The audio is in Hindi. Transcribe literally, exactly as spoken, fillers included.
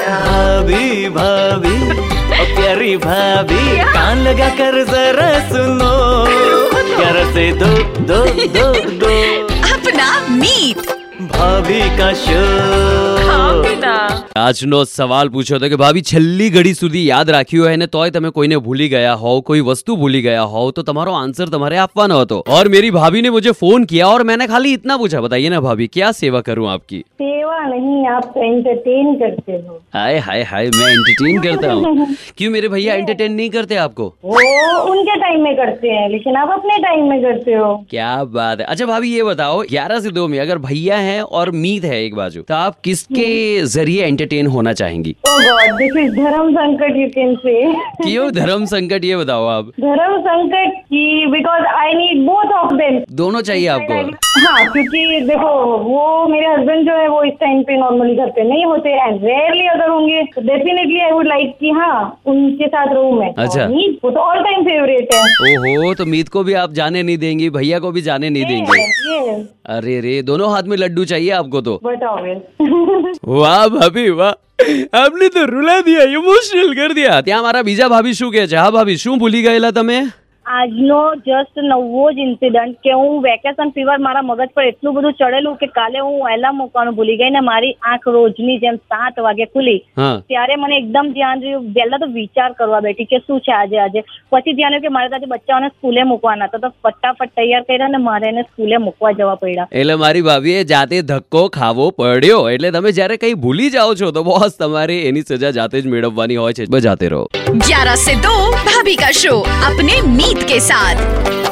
भाभी भाभी ओ प्यारी भाभी, कान लगा कर जरा सुनो, प्यार से दो दो दो दो अपना मीत भाभी का शो। આજનો સવાલ પૂછ્યો હતો કે ભાભી છેલ્લી ઘડી સુધી યાદ રાખ્યું હોય ને તોય તમે કોઈને ભૂલી ગયા હોવ, कोई वस्तु भूली गया हो, तो તમારો आंसर તમારે આપવાનો હતો। और मेरी भाभी ने मुझे फोन किया और मैंने खाली इतना पूछा, बताइए ना भाभी क्या सेवा करूं आपकी? सेवा नहीं, आप एंटरटेन करते हो। हाय हाय हाय, मैं एंटरटेन करता हूँ। क्यों मेरे भैया एंटरटेन नहीं करते आपको? वो उनके टाइम में करते हैं, लेकिन आप अपने टाइम में करते हो। क्या बात है। अच्छा भाभी ये बताओ, ग्यारह से दो में अगर भैया है और मीत है एक बाजू, तो आप किसके जरिए एंटरटेन होना चाहेंगी? Oh God, this is धर्म संकट, you can say। क्यों धर्म संकट, ये बताओ आप। धर्म संकट की, because I need both of them। दोनों चाहिए आपको? हाँ, क्योंकि देखो वो मेरे हस्बैंड जो है वो इस टाइम पे नॉर्मली घर पे नहीं होते, एंड रेयरली अगर होंगे तो डेफिनेटली आई वुड लाइक कि हाँ उनके साथ रहूं मैं। अच्छा। मीत वो तो ऑल टाइम फेवरेट है। ओहो, तो मीत को भी आप जाने नहीं देंगी, भैया को भी जाने नहीं देंगे? Yes, अरे रे, दोनों हाथ में लड्डू चाहिए आपको तो। but always। वाह भाभी वाह, आपने तो रुला दिया, इमोशनल कर दिया। ત્યાં મારા બીજા ભાભી શું કહે છે? હા ભાભી, શું ભૂલી ગયેલા તમે? આજનો જસ્ટ નવો જ ઇન્સિડન્ટ કે હું વેકેશન ફીવર મારા મગજ પર એટલું બધું ચડેલું કે કાલે હું એલાર્મ મૂકવાનું ભૂલી ગઈ ને મારી આંખ રોજની જેમ સાત વાગે ખુલી, ત્યારે મને એકદમ ધ્યાન રહ્યું, પહેલા તો વિચાર કરવા બેઠી કે શું છે આજે આજે પછી ધ્યાન આવ્યું કે મારે આજે બચ્ચાઓને સ્કૂલે મૂકવાના હતા, તો ફટાફટ તૈયાર કર્યા ને મારે એને સ્કૂલે મૂકવા જવા પડ્યા। એટલે મારી ભાભીએ જાતે ધક્કો ખાવો પડ્યો। એટલે તમે જ્યારે કઈ ભૂલી જાઓ છો તો બોસ તમારે એની સજા જાતે જ મેળવવાની હોય છે। બજાતે રહો। ग्यारह से दो भाभी का शो अपने मीत के साथ।